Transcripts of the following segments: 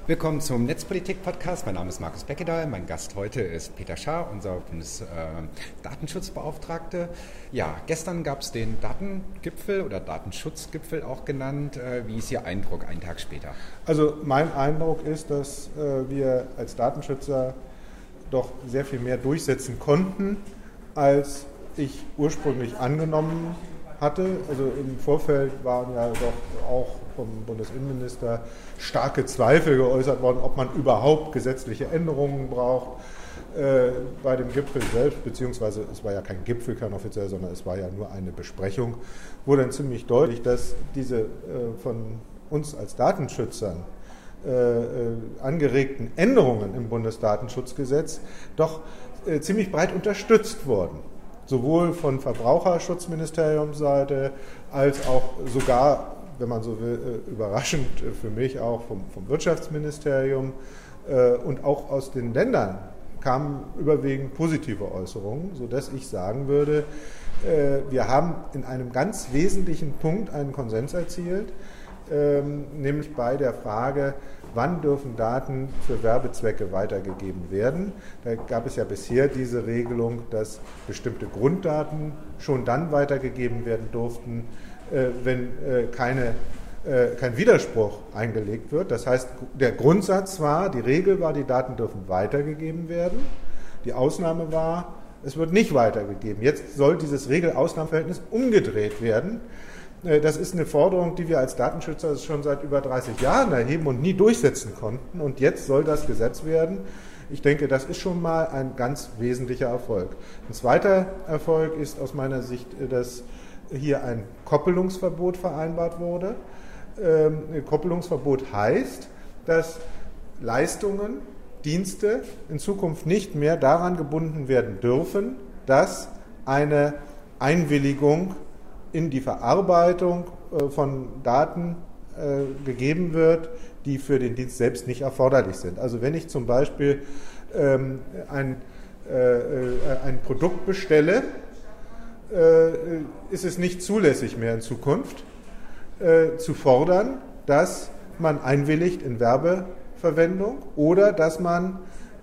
Willkommen zum Netzpolitik-Podcast. Mein Name ist Markus Beckedahl. Mein Gast heute ist Peter Schaar, unser Bundesdatenschutzbeauftragter. Ja, gestern gab es den Datengipfel oder Datenschutzgipfel auch genannt. Wie ist Ihr Eindruck einen Tag später? Also mein Eindruck ist, dass wir als Datenschützer doch sehr viel mehr durchsetzen konnten, als ich ursprünglich angenommen hatte. Also im Vorfeld waren ja doch auch vom Bundesinnenminister starke Zweifel geäußert worden, ob man überhaupt gesetzliche Änderungen braucht. Bei dem Gipfel selbst, beziehungsweise es war ja kein Gipfel, kein offiziell, sondern es war ja nur eine Besprechung, wurde dann ziemlich deutlich, dass diese von uns als Datenschützern angeregten Änderungen im Bundesdatenschutzgesetz doch ziemlich breit unterstützt wurden. Sowohl von Verbraucherschutzministeriumsseite als auch sogar, wenn man so will, überraschend für mich auch vom Wirtschaftsministerium und auch aus den Ländern kamen überwiegend positive Äußerungen, sodass ich sagen würde, wir haben in einem ganz wesentlichen Punkt einen Konsens erzielt, nämlich bei der Frage, wann dürfen Daten für Werbezwecke weitergegeben werden. Da gab es ja bisher diese Regelung, dass bestimmte Grunddaten schon dann weitergegeben werden durften, wenn kein Widerspruch eingelegt wird. Das heißt, der Grundsatz war, die Regel war, die Daten dürfen weitergegeben werden. Die Ausnahme war, es wird nicht weitergegeben. Jetzt soll dieses Regel-Ausnahmeverhältnis umgedreht werden. Das ist eine Forderung, die wir als Datenschützer schon seit über 30 Jahren erheben und nie durchsetzen konnten. Und jetzt soll das Gesetz werden. Ich denke, das ist schon mal ein ganz wesentlicher Erfolg. Ein zweiter Erfolg ist aus meiner Sicht, dass hier ein Koppelungsverbot vereinbart wurde. Koppelungsverbot heißt, dass Leistungen, Dienste in Zukunft nicht mehr daran gebunden werden dürfen, dass eine Einwilligung in die Verarbeitung von Daten gegeben wird, die für den Dienst selbst nicht erforderlich sind. Also wenn ich zum Beispiel ein Produkt bestelle, ist es nicht zulässig mehr in Zukunft zu fordern, dass man einwilligt in Werbeverwendung oder dass man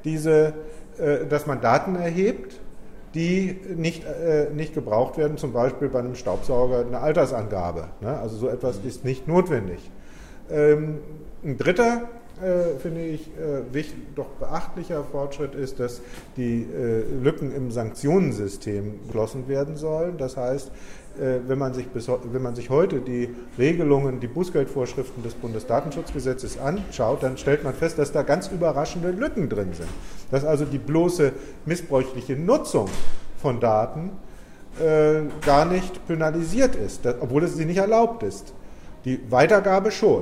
Daten erhebt, die nicht gebraucht werden, zum Beispiel bei einem Staubsauger eine Altersangabe. Also so etwas ist nicht notwendig. Ein dritter, finde ich, doch beachtlicher Fortschritt ist, dass die Lücken im Sanktionensystem geschlossen werden sollen. Das heißt, wenn man sich heute die Regelungen, die Bußgeldvorschriften des Bundesdatenschutzgesetzes anschaut, dann stellt man fest, dass da ganz überraschende Lücken drin sind. Dass also die bloße missbräuchliche Nutzung von Daten gar nicht penalisiert ist, obwohl es sie nicht erlaubt ist. Die Weitergabe schon.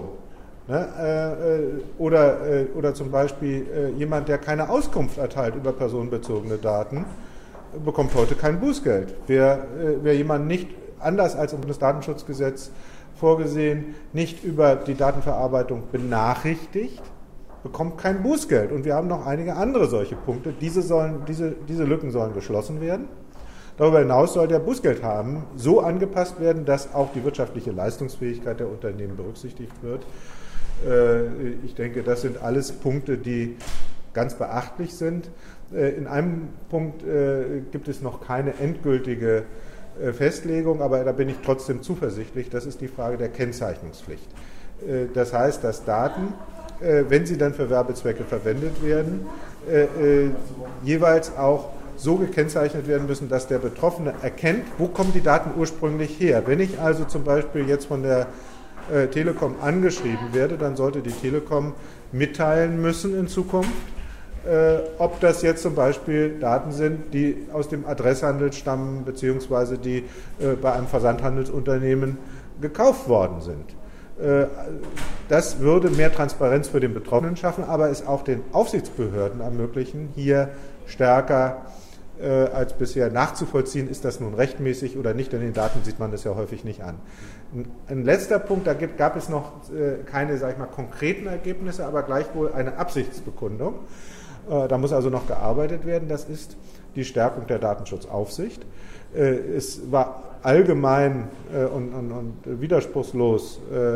Oder zum Beispiel jemand, der keine Auskunft erteilt über personenbezogene Daten, bekommt heute kein Bußgeld. Wer jemand nicht, anders als im Bundesdatenschutzgesetz vorgesehen, nicht über die Datenverarbeitung benachrichtigt, bekommt kein Bußgeld. Und wir haben noch einige andere solche Punkte. Diese Lücken sollen geschlossen werden. Darüber hinaus soll der Bußgeldrahmen so angepasst werden, dass auch die wirtschaftliche Leistungsfähigkeit der Unternehmen berücksichtigt wird. Ich denke, das sind alles Punkte, die ganz beachtlich sind. In einem Punkt gibt es noch keine endgültige Festlegung, aber da bin ich trotzdem zuversichtlich. Das ist die Frage der Kennzeichnungspflicht. Das heißt, dass Daten, wenn sie dann für Werbezwecke verwendet werden, jeweils auch so gekennzeichnet werden müssen, dass der Betroffene erkennt, wo kommen die Daten ursprünglich her. Wenn ich also zum Beispiel jetzt von der Telekom angeschrieben werde, dann sollte die Telekom mitteilen müssen in Zukunft, ob das jetzt zum Beispiel Daten sind, die aus dem Adresshandel stammen, beziehungsweise die bei einem Versandhandelsunternehmen gekauft worden sind. Das würde mehr Transparenz für den Betroffenen schaffen, aber es auch den Aufsichtsbehörden ermöglichen, hier stärker als bisher nachzuvollziehen, ist das nun rechtmäßig oder nicht, denn in den Daten sieht man das ja häufig nicht an. Ein letzter Punkt, da gab es noch keine, sag ich mal, konkreten Ergebnisse, aber gleichwohl eine Absichtsbekundung. Da muss also noch gearbeitet werden, das ist die Stärkung der Datenschutzaufsicht. Es war allgemein und widerspruchslos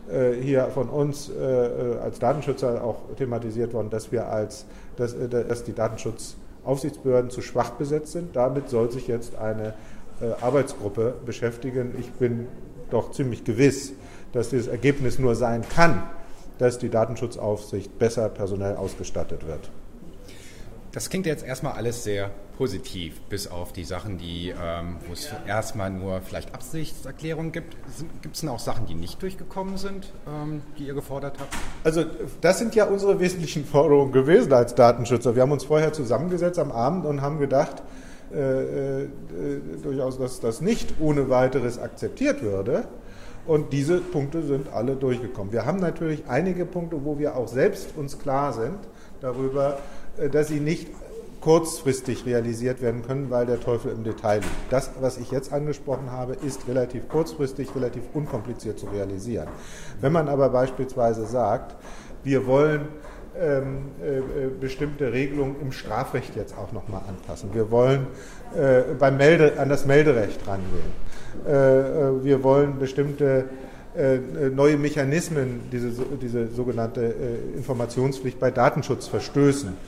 hier von uns als Datenschützer auch thematisiert worden, dass die Datenschutzaufsichtsbehörden zu schwach besetzt sind. Damit soll sich jetzt eine Arbeitsgruppe beschäftigen. Ich bin doch ziemlich gewiss, dass dieses Ergebnis nur sein kann, dass die Datenschutzaufsicht besser personell ausgestattet wird. Das klingt jetzt erstmal alles sehr positiv, bis auf die Sachen, wo es erstmal nur vielleicht Absichtserklärungen gibt. Gibt es denn auch Sachen, die nicht durchgekommen sind, die ihr gefordert habt? Also das sind ja unsere wesentlichen Forderungen gewesen als Datenschützer. Wir haben uns vorher zusammengesetzt am Abend und haben gedacht, durchaus, dass das nicht ohne weiteres akzeptiert würde. Und diese Punkte sind alle durchgekommen. Wir haben natürlich einige Punkte, wo wir auch selbst uns klar sind darüber, dass sie nicht kurzfristig realisiert werden können, weil der Teufel im Detail liegt. Das, was ich jetzt angesprochen habe, ist relativ kurzfristig, relativ unkompliziert zu realisieren. Wenn man aber beispielsweise sagt, wir wollen bestimmte Regelungen im Strafrecht jetzt auch nochmal anpassen, wir wollen an das Melderecht rangehen, wir wollen bestimmte neue Mechanismen, diese sogenannte Informationspflicht bei Datenschutzverstößen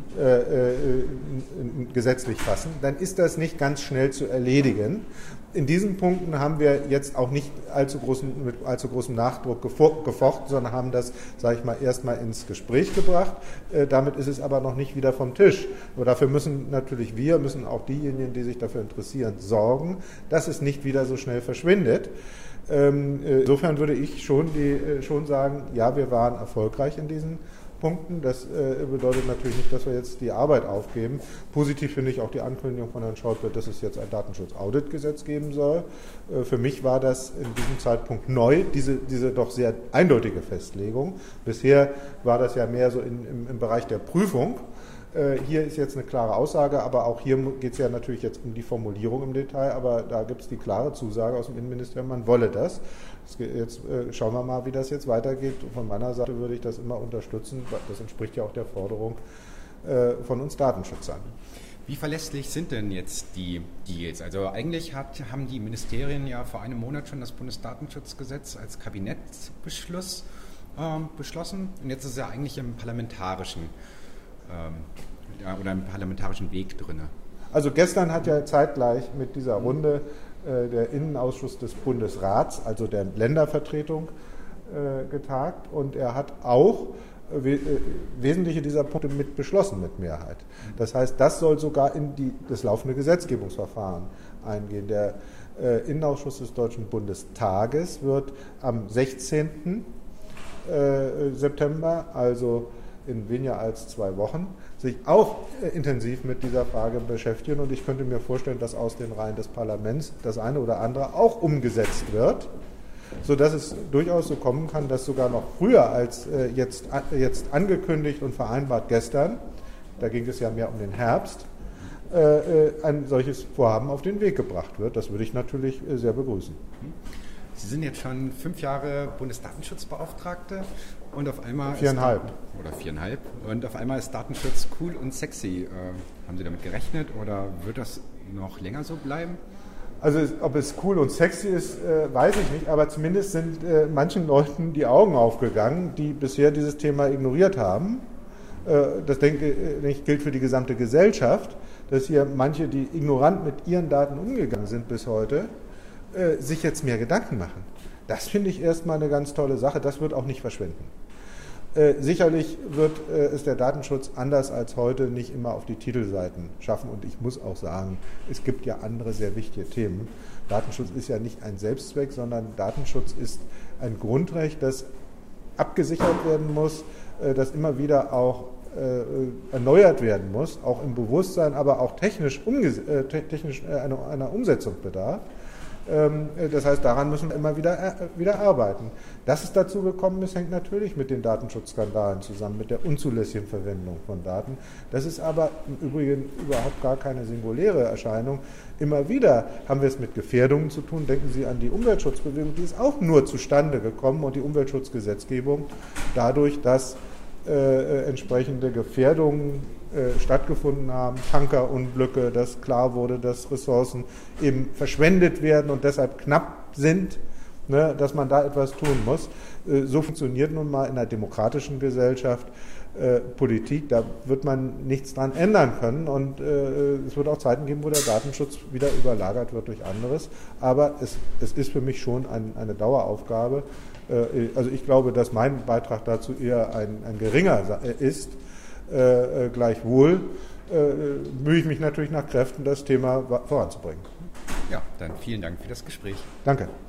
gesetzlich fassen, dann ist das nicht ganz schnell zu erledigen. In diesen Punkten haben wir jetzt auch nicht mit allzu großem Nachdruck gefochten, sondern haben das, sage ich mal, erstmal ins Gespräch gebracht. Damit ist es aber noch nicht wieder vom Tisch. Aber dafür müssen auch diejenigen, die sich dafür interessieren, sorgen, dass es nicht wieder so schnell verschwindet. Insofern würde ich schon sagen, ja, wir waren erfolgreich in diesen Punkten. Das bedeutet natürlich nicht, dass wir jetzt die Arbeit aufgeben. Positiv finde ich auch die Ankündigung von Herrn Scholte, dass es jetzt ein Datenschutz-Audit-Gesetz geben soll. Für mich war das in diesem Zeitpunkt neu, diese doch sehr eindeutige Festlegung. Bisher war das ja mehr so im Bereich der Prüfung. Hier ist jetzt eine klare Aussage, aber auch hier geht es ja natürlich jetzt um die Formulierung im Detail, aber da gibt es die klare Zusage aus dem Innenministerium, man wolle das. Jetzt schauen wir mal, wie das jetzt weitergeht. Von meiner Seite würde ich das immer unterstützen, das entspricht ja auch der Forderung von uns Datenschützern. Wie verlässlich sind denn jetzt die Deals? Also eigentlich haben die Ministerien ja vor einem Monat schon das Bundesdatenschutzgesetz als Kabinettsbeschluss beschlossen und jetzt ist es ja eigentlich im parlamentarischen Weg drin. Also gestern hat ja zeitgleich mit dieser Runde der Innenausschuss des Bundesrats, also der Ländervertretung, getagt und er hat auch wesentliche dieser Punkte mit beschlossen mit Mehrheit. Das heißt, das soll sogar in das laufende Gesetzgebungsverfahren eingehen. Der Innenausschuss des Deutschen Bundestages wird am 16. September, also in weniger als 2 Wochen, sich auch intensiv mit dieser Frage beschäftigen. Und ich könnte mir vorstellen, dass aus den Reihen des Parlaments das eine oder andere auch umgesetzt wird, sodass es durchaus so kommen kann, dass sogar noch früher als jetzt angekündigt und vereinbart gestern, da ging es ja mehr um den Herbst, ein solches Vorhaben auf den Weg gebracht wird. Das würde ich natürlich sehr begrüßen. Sie sind jetzt schon 5 Jahre Bundesdatenschutzbeauftragte und auf einmal 4,5. Oder 4,5. Und auf einmal ist Datenschutz cool und sexy. Haben Sie damit gerechnet oder wird das noch länger so bleiben? Also ob es cool und sexy ist, weiß ich nicht, aber zumindest sind manchen Leuten die Augen aufgegangen, die bisher dieses Thema ignoriert haben. Das denke ich gilt für die gesamte Gesellschaft, dass hier manche, die ignorant mit ihren Daten umgegangen sind bis heute, sich jetzt mehr Gedanken machen. Das finde ich erstmal eine ganz tolle Sache, das wird auch nicht verschwinden. Sicherlich wird es der Datenschutz anders als heute nicht immer auf die Titelseiten schaffen und ich muss auch sagen, es gibt ja andere sehr wichtige Themen. Datenschutz ist ja nicht ein Selbstzweck, sondern Datenschutz ist ein Grundrecht, das abgesichert werden muss, das immer wieder auch erneuert werden muss, auch im Bewusstsein, aber auch technisch einer Umsetzung bedarf. Das heißt, daran müssen wir immer wieder arbeiten. Dass es dazu gekommen ist, hängt natürlich mit den Datenschutzskandalen zusammen, mit der unzulässigen Verwendung von Daten. Das ist aber im Übrigen überhaupt gar keine singuläre Erscheinung. Immer wieder haben wir es mit Gefährdungen zu tun. Denken Sie an die Umweltschutzbewegung, die ist auch nur zustande gekommen und die Umweltschutzgesetzgebung dadurch, dass entsprechende Gefährdungen stattgefunden haben, Tankerunglücke, dass klar wurde, dass Ressourcen eben verschwendet werden und deshalb knapp sind, ne, dass man da etwas tun muss. So funktioniert nun mal in einer demokratischen Gesellschaft Politik, da wird man nichts dran ändern können und es wird auch Zeiten geben, wo der Datenschutz wieder überlagert wird durch anderes, aber es ist für mich schon eine Daueraufgabe. Also ich glaube, dass mein Beitrag dazu eher ein geringer ist. Gleichwohl mühe ich mich natürlich nach Kräften, das Thema voranzubringen. Ja, dann vielen Dank für das Gespräch. Danke.